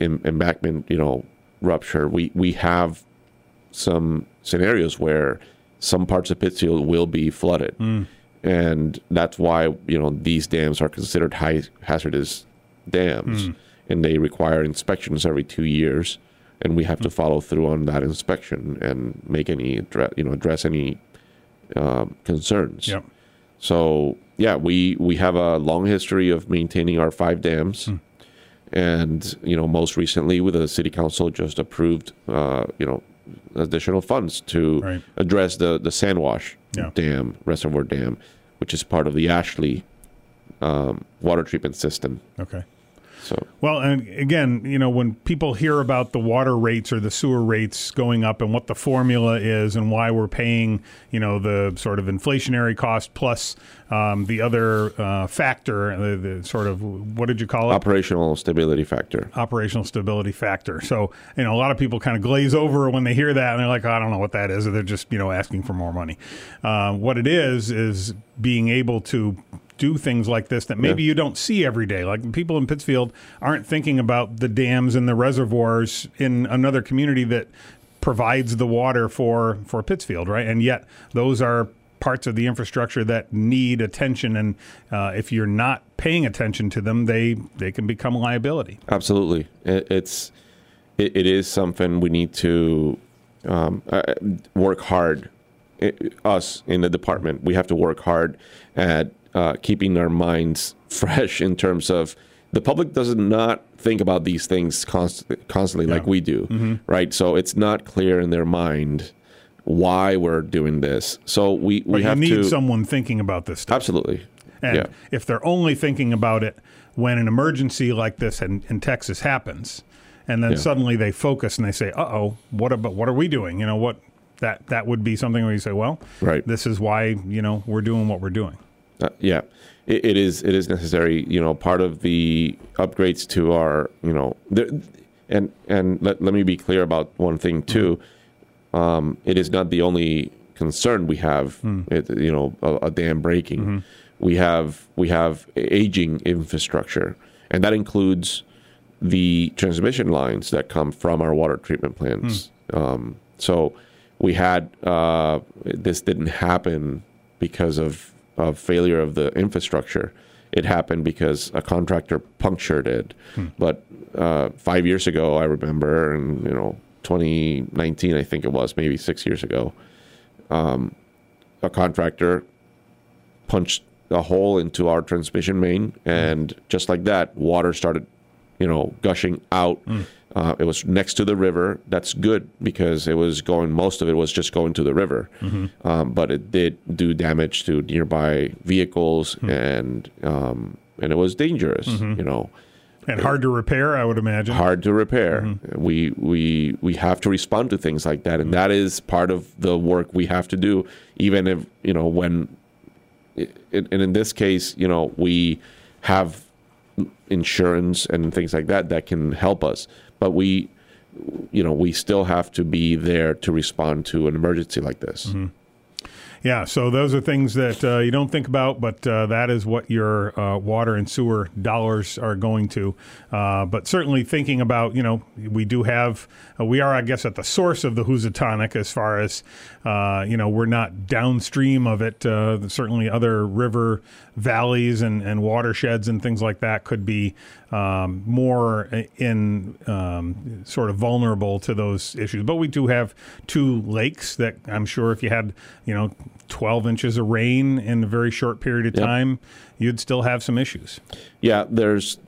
embankment, you know, rupture, we have some scenarios where some parts of Pittsfield will be flooded. And that's why, these dams are considered high hazardous dams, and they require inspections every 2 years, and we have to follow through on that inspection and make address any concerns. Yep. So we have a long history of maintaining our 5 dams, and most recently, with the city council just approved additional funds to address the Sandwash Dam, reservoir dam, which is part of the Ashley water treatment system. Okay. So, well, and again, when people hear about the water rates or the sewer rates going up and what the formula is and why we're paying, the sort of inflationary cost plus the other factor, the sort of, what did you call it? Operational stability factor. Operational stability factor. So, a lot of people kind of glaze over when they hear that and they're like, I don't know what that is. Or they're just, asking for more money. What it is being able to do things like this that maybe you don't see every day. Like people in Pittsfield aren't thinking about the dams and the reservoirs in another community that provides the water for Pittsfield, right? And yet those are parts of the infrastructure that need attention. And if you're not paying attention to them, they can become a liability. Absolutely. It is something we need to work hard. Us in the department, we have to work hard at keeping our minds fresh in terms of the public does not think about these things constantly like we do, right? So it's not clear in their mind why we're doing this. So we have to... You need someone thinking about this stuff. Absolutely. And if they're only thinking about it when an emergency like this in Texas happens, and then suddenly they focus and they say, uh-oh, what are we doing? That would be something where you say, well, this is why, we're doing what we're doing. It is necessary. Part of the upgrades to our, and let me be clear about one thing too. It is not the only concern we have. A dam breaking. We have aging infrastructure, and that includes the transmission lines that come from our water treatment plants. So we had this didn't happen because of failure of the infrastructure. It happened because a contractor punctured it. But 5 years ago, I remember, and 2019, I think it was, maybe 6 years ago, a contractor punched a hole into our transmission main, and just like that, water started, gushing out. It was next to the river. That's good because most of it was just going to the river. But it did do damage to nearby vehicles, and it was dangerous, And hard to repair, I would imagine. Hard to repair. We have to respond to things like that, and that is part of the work we have to do, even if, when, and in this case, we have insurance and things like that can help us. But we still have to be there to respond to an emergency like this. Yeah, so those are things that you don't think about, but that is what your water and sewer dollars are going to. But certainly thinking about, we are, I guess, at the source of the Housatonic as far as, we're not downstream of it. Certainly other river valleys and watersheds and things like that could be more in sort of vulnerable to those issues. But we do have 2 lakes that I'm sure if you had, 12 inches of rain in a very short period of time, you'd still have some issues. Yeah, there's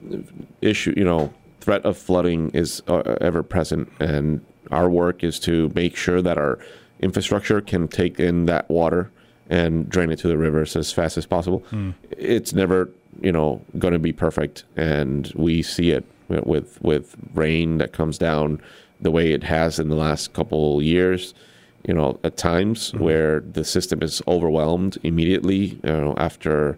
threat of flooding is ever present, and our work is to make sure that our infrastructure can take in that water and drain it to the rivers as fast as possible. It's never, going to be perfect, and we see it with rain that comes down the way it has in the last couple years. At times where the system is overwhelmed immediately, after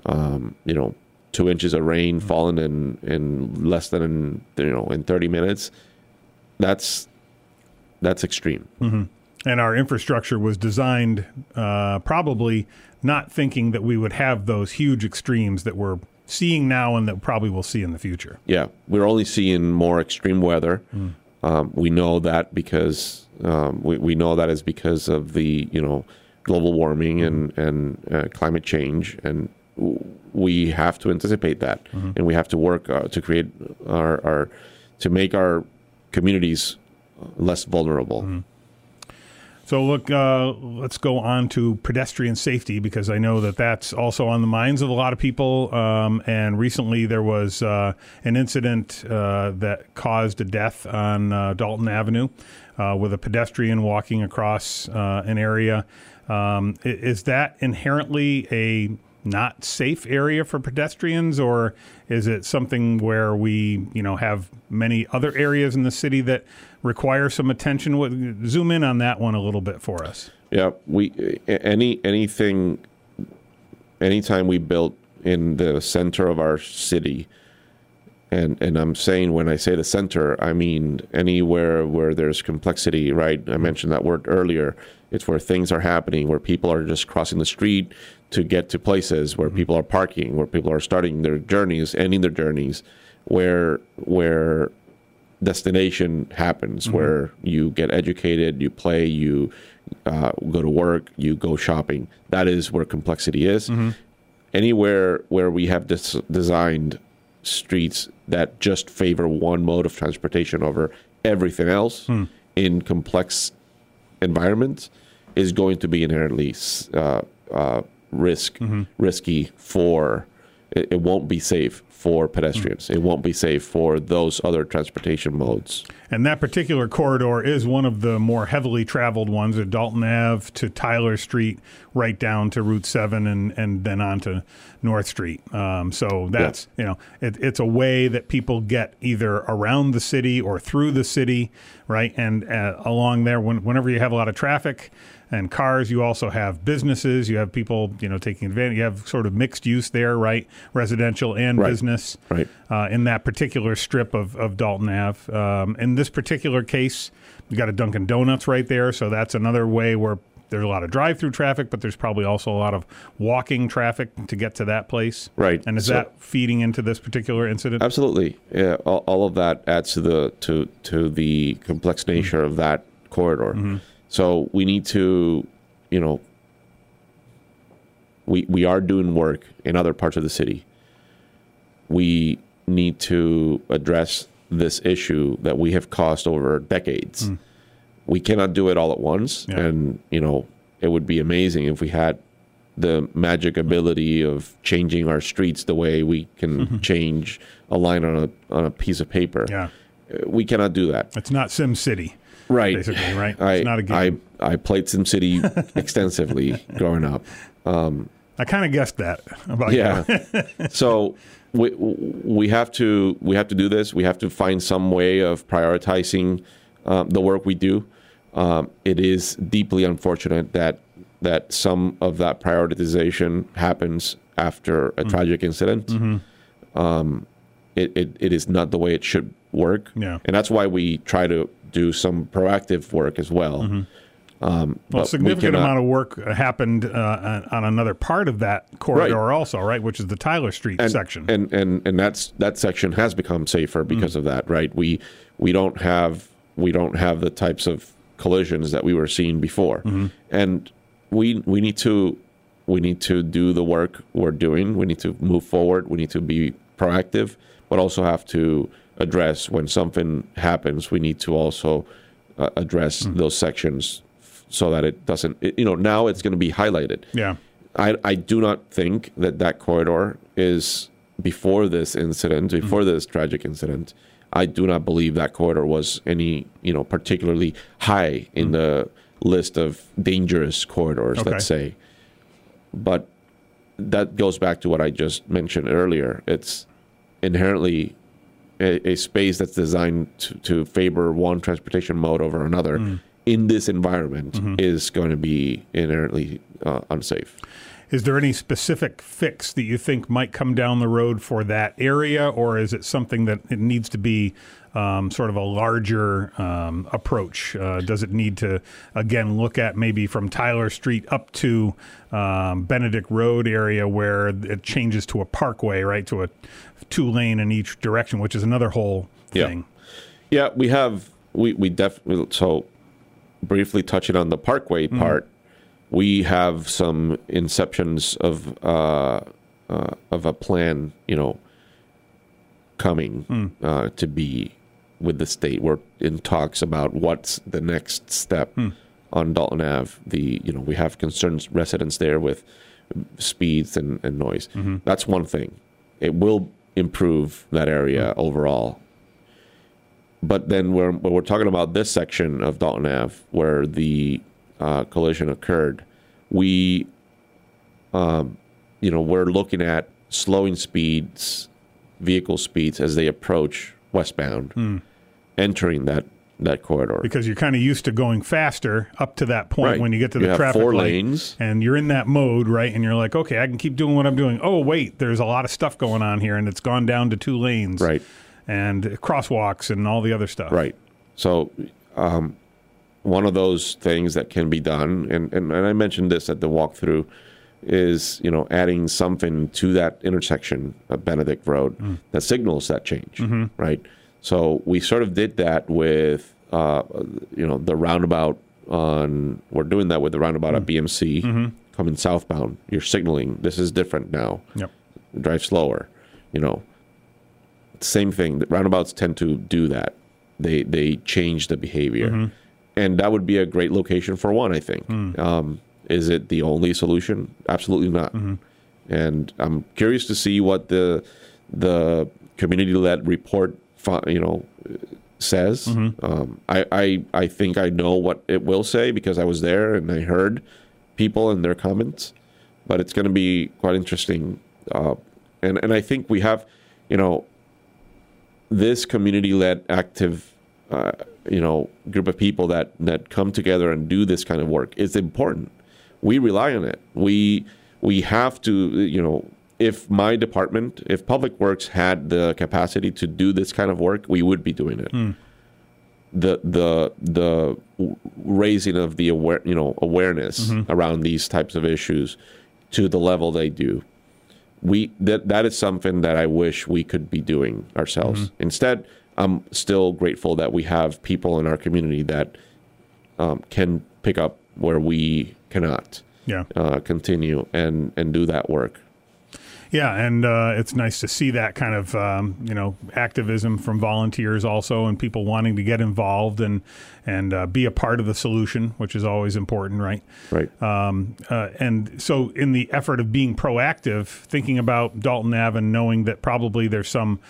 2 inches of rain falling in less than in 30 minutes. That's extreme. And our infrastructure was designed probably not thinking that we would have those huge extremes that we're seeing now and that probably we'll see in the future. Yeah, we're only seeing more extreme weather. We know that because we know that is because of the global warming and climate change, and we have to anticipate that, and we have to work to create to make our communities less vulnerable. So look, let's go on to pedestrian safety, because I know that that's also on the minds of a lot of people. And recently there was an incident that caused a death on Dalton Avenue with a pedestrian walking across an area. Is that inherently a not safe area for pedestrians, or is it something where we, have many other areas in the city that require some attention? Zoom in on that one a little bit for us. Yeah, anytime we built in the center of our city, and I'm saying, when I say the center, I mean anywhere where there's complexity, right? I mentioned that word earlier. It's where things are happening, where people are just crossing the street to get to places, where people are parking, where people are starting their journeys, ending their journeys, where destination happens, where you get educated, you play, you go to work, you go shopping. That is where complexity is. Anywhere where we have designed streets that just favor one mode of transportation over everything else in complex environments is going to be inherently risky for it won't be safe for pedestrians. It won't be safe for those other transportation modes. And that particular corridor is one of the more heavily traveled ones, at Dalton Ave to Tyler Street, right down to Route 7 and then on to North Street. So that's, it's a way that people get either around the city or through the city, right? And along there, whenever you have a lot of traffic and cars, you also have businesses, you have people, taking advantage. You have sort of mixed use there, right? Residential and business, right? In that particular strip of Dalton Ave. In this particular case, you got a Dunkin' Donuts right there, so that's another way where there's a lot of drive-through traffic, but there's probably also a lot of walking traffic to get to that place. Right. And is that feeding into this particular incident? Absolutely. Yeah. All of that adds to the complex nature of that corridor. So we need to, we are doing work in other parts of the city. We need to address this issue that we have caused over decades. We cannot do it all at once. Yeah. And, it would be amazing if we had the magic ability of changing our streets the way we can change a line on a piece of paper. Yeah. We cannot do that. It's not Sim City. Right. Basically, right? It's not a game. I played SimCity extensively growing up. I kind of guessed that about you. So we have to do this. We have to find some way of prioritizing the work we do. It is deeply unfortunate that some of that prioritization happens after a tragic incident. It is not the way it should work. Yeah. And that's why we try to do some proactive work as well. Well, a significant amount of work happened on another part of that corridor also, right? Which is the Tyler Street section. And that section has become safer because of that, right? We don't have the types of collisions that we were seeing before. And we need to do the work we're doing. We need to move forward. We need to be proactive, but also have to address when something happens. We need to also address those sections so that it doesn't, now it's going to be highlighted. Yeah. I do not think that corridor is, before this incident, before this tragic incident, I do not believe that corridor was any, particularly high in the list of dangerous corridors, let's say. But that goes back to what I just mentioned earlier. It's inherently a space that's designed to favor one transportation mode over another in this environment is going to be inherently unsafe. Is there any specific fix that you think might come down the road for that area, or is it something that it needs to be sort of a larger approach? Does it need to, again, look at maybe from Tyler Street up to Benedict Road area where it changes to a parkway, right, to a 2-lane in each direction, which is another whole thing? Yeah, we have we definitely, so briefly touching on the Parkway part, we have some inceptions of a plan, coming to be with the state. We're in talks about what's the next step on Dalton Ave. We have concerned residents there with speeds and noise. That's one thing. It will improve that area overall. But then when we're talking about this section of Dalton Ave where the collision occurred, we're looking at slowing vehicle speeds as they approach westbound, entering that corridor. Because you're kind of used to going faster up to that point Right. when you get to the You have traffic 4 light, lanes. and you're in that mode, right? And you're like, okay, I can keep doing what I'm doing. Oh, wait, there's a lot of stuff going on here, and it's gone down to 2 lanes. Right. And crosswalks and all the other stuff. Right. So one of those things that can be done, and I mentioned this at the walkthrough, is adding something to that intersection of Benedict Road that signals that change, right? So we sort of did that with the roundabout we're doing that with the roundabout at BMC coming southbound. You're signaling this is different now. Yep. Drive slower. Same thing. The roundabouts tend to do that. They change the behavior, and that would be a great location for one. I think. Is it the only solution? Absolutely not. And I'm curious to see what the community-led report says. I think I know what it will say because I was there and I heard people and their comments. But it's going to be quite interesting, and I think we have this community-led active, group of people that come together and do this kind of work is important. We rely on it. We have to, if my department, if Public Works had the capacity to do this kind of work, we would be doing it. The raising of the awareness around these types of issues to the level they do. That is something that I wish we could be doing ourselves. Instead, I'm still grateful that we have people in our community that can pick up where we cannot continue and do that work. Yeah, and it's nice to see that kind of activism from volunteers also, and people wanting to get involved and be a part of the solution, which is always important, right? Right. And so, in the effort of being proactive, thinking about Dalton Ave and knowing that probably there's some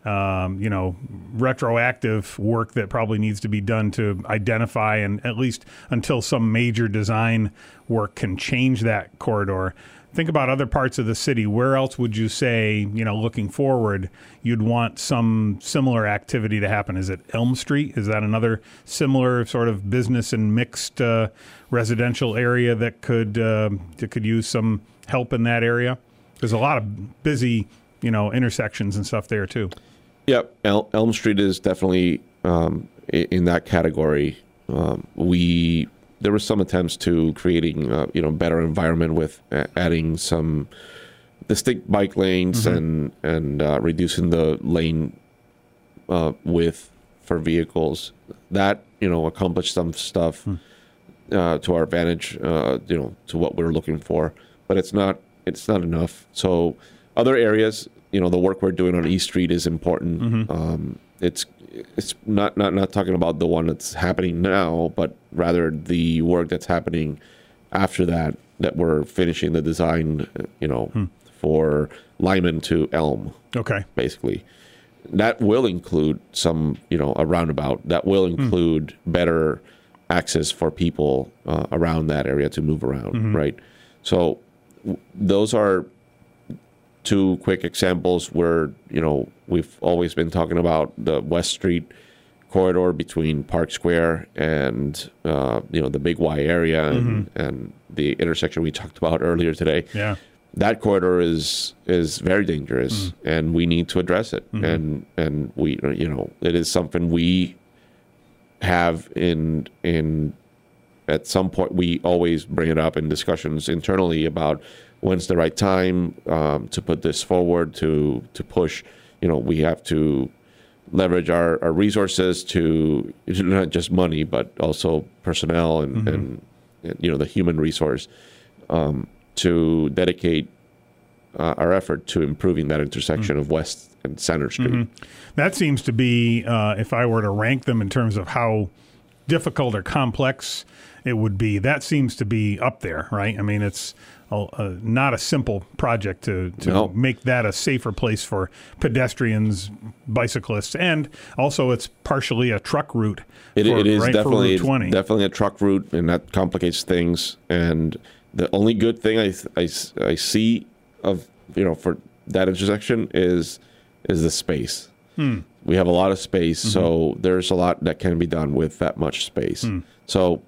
retroactive work that probably needs to be done to identify, and at least until some major design work can change that corridor. Think about other parts of the city. Where else would you say, looking forward, you'd want some similar activity to happen? Is it Elm Street? Is that another similar sort of business and mixed residential area that could use some help in that area? There's a lot of busy, intersections and stuff there too. Yep, Elm Street is definitely in that category. There were some attempts to creating better environment with adding some distinct bike lanes and reducing the lane width for vehicles. That accomplished some stuff to our advantage, to what we're looking for, but it's not enough. So other areas, the work we're doing on East Street is important. It's not talking about the one that's happening now, but rather the work that's happening after that we're finishing the design, for Lyman to Elm. Okay. Basically. That will include some, a roundabout. That will include better access for people around that area to move around, right? So those are two quick examples where, we've always been talking about the West Street corridor between Park Square and, the Big Y area and the intersection we talked about earlier today. Yeah. That corridor is very dangerous and we need to address it. And we, it is something we have at some point, we always bring it up in discussions internally about when's the right time to put this forward, to push. We have to leverage our resources to not just money, but also personnel and the human resource to dedicate our effort to improving that intersection of West and Center Street. That seems to be, if I were to rank them in terms of how difficult or complex it would be, that seems to be up there, right? I mean, it's not a simple project to make that a safer place for pedestrians, bicyclists, and also it's partially a truck route. It is right, definitely for Route 20. definitely a truck route, and that complicates things. And the only good thing I see of for that intersection is the space. We have a lot of space, so there's a lot that can be done with that much space. So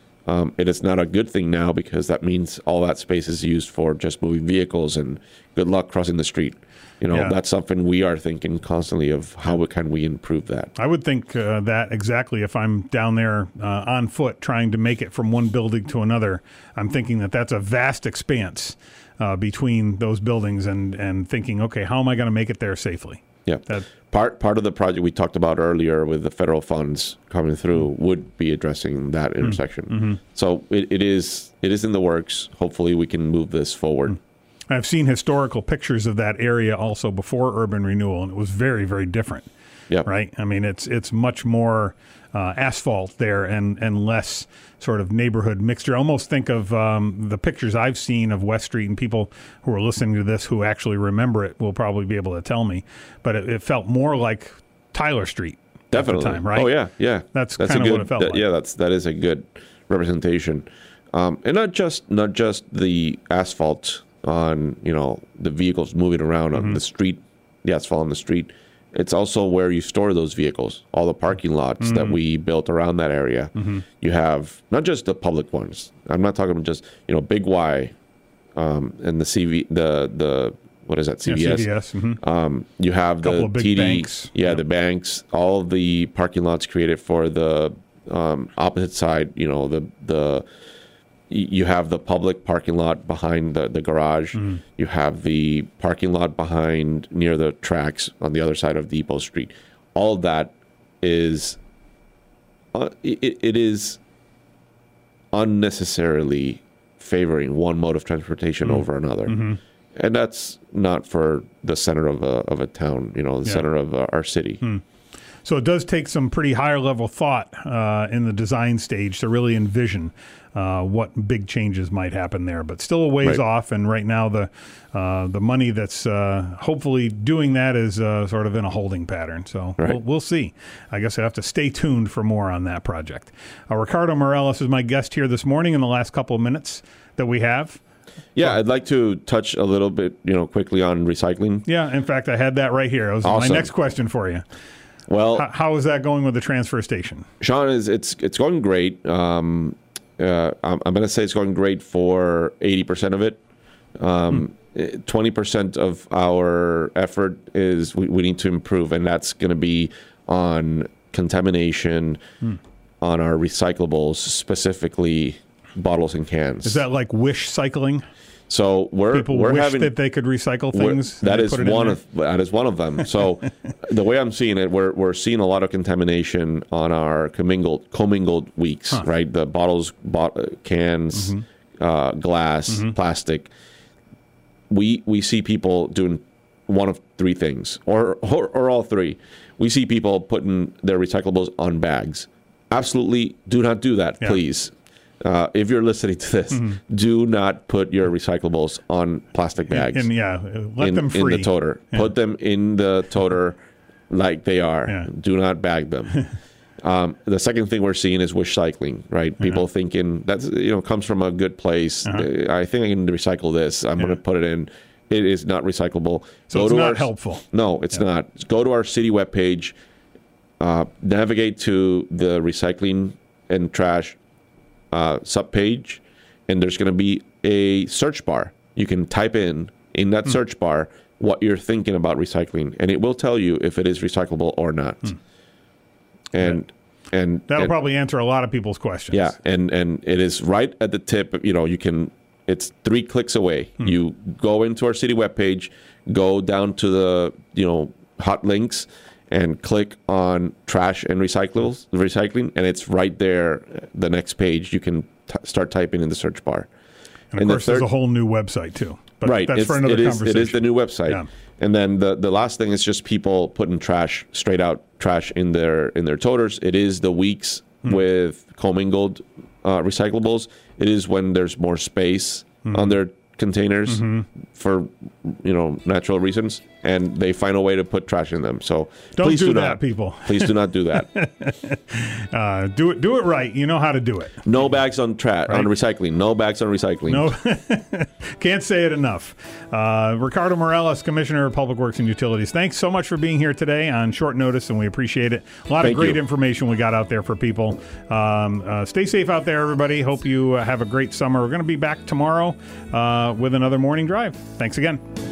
it is not a good thing now because that means all that space is used for just moving vehicles, and good luck crossing the street. That's something we are thinking constantly of how can we improve that. I would think that exactly if I'm down there on foot trying to make it from one building to another, I'm thinking that's a vast expanse between those buildings and thinking, okay, how am I going to make it there safely? Yeah. Part of the project we talked about earlier with the federal funds coming through would be addressing that intersection. So it is in the works. Hopefully we can move this forward. I've seen historical pictures of that area also before urban renewal, and it was very, very different. Yep. Right? I mean, it's much more asphalt there and less sort of neighborhood mixture. I almost think of the pictures I've seen of West Street, and people who are listening to this who actually remember it will probably be able to tell me. But it felt more like Tyler Street Definitely. at the time, right? Oh, yeah. That's kind of what it felt like. Yeah, that is a good representation. And not just the asphalt on, the vehicles moving around on the street, the asphalt on the street. It's also where you store those vehicles, all the parking lots that we built around that area. You have not just the public ones. I'm not talking about just, Big Y and the CV, the what is that, CVS? Yeah, CVS. You have the big TD, banks. the banks, all of the parking lots created for the opposite side, you have the public parking lot behind the garage. You have the parking lot behind near the tracks on the other side of Depot Street. All of that is it is unnecessarily favoring one mode of transportation over another, and that's not for the center of a town. The center of our city. So it does take some pretty higher level thought in the design stage to really envision what big changes might happen there, but still a ways off. And right now, the money that's hopefully doing that is sort of in a holding pattern. So we'll see. I guess I have to stay tuned for more on that project. Ricardo Morales is my guest here this morning in the last couple of minutes that we have. Yeah, I'd like to touch a little bit, quickly on recycling. Yeah, in fact, I had that right here. It was awesome. My next question for you. Well, how is that going with the transfer station? Sean, it's going great. I'm going to say it's going great for 80% of it. 20% of our effort is we need to improve, and that's going to be on contamination, on our recyclables, specifically bottles and cans. Is that like wish cycling? So we're wish having that they could recycle things. That is one of them. So the way I'm seeing it, we're seeing a lot of contamination on our commingled weeks, right? The bottles, cans, glass, plastic. We see people doing one of three things, or all three. We see people putting their recyclables on bags. Absolutely, do not do that, please. If you're listening to this, do not put your recyclables on plastic bags. Let them free. In the toter. Yeah. Put them in the toter like they are. Yeah. Do not bag them. The second thing we're seeing is wish cycling, right? People thinking that's comes from a good place. I think I can recycle this. I'm going to put it in. It is not recyclable. So it's not helpful. No, it's not. Go to our city webpage. Navigate to the recycling and trash subpage, and there's going to be a search bar. You can type in that search bar what you're thinking about recycling, and it will tell you if it is recyclable or not. And that'll probably answer a lot of people's questions. Yeah, and it is right at the tip. You can. It's 3 clicks away. You go into our city webpage, go down to the hot links, and click on trash and recycling, and it's right there. The next page, you can start typing in the search bar. And of course, there's a whole new website too. But right, that's for another conversation. It is the new website. Yeah. And then the last thing is just people putting straight out trash in their toters. It is the weeks with commingled recyclables. It is when there's more space on their containers for natural reasons, and they find a way to put trash in them. So please do that, people. Please do not do that. Do it right. You know how to do it. No bags on recycling. No bags on recycling. No, can't say it enough. Ricardo Morales, Commissioner of Public Works and Utilities. Thanks so much for being here today on short notice, and we appreciate it. A lot of great information we got out there for people. Stay safe out there, everybody. Hope you have a great summer. We're going to be back tomorrow with another morning drive. Thanks again.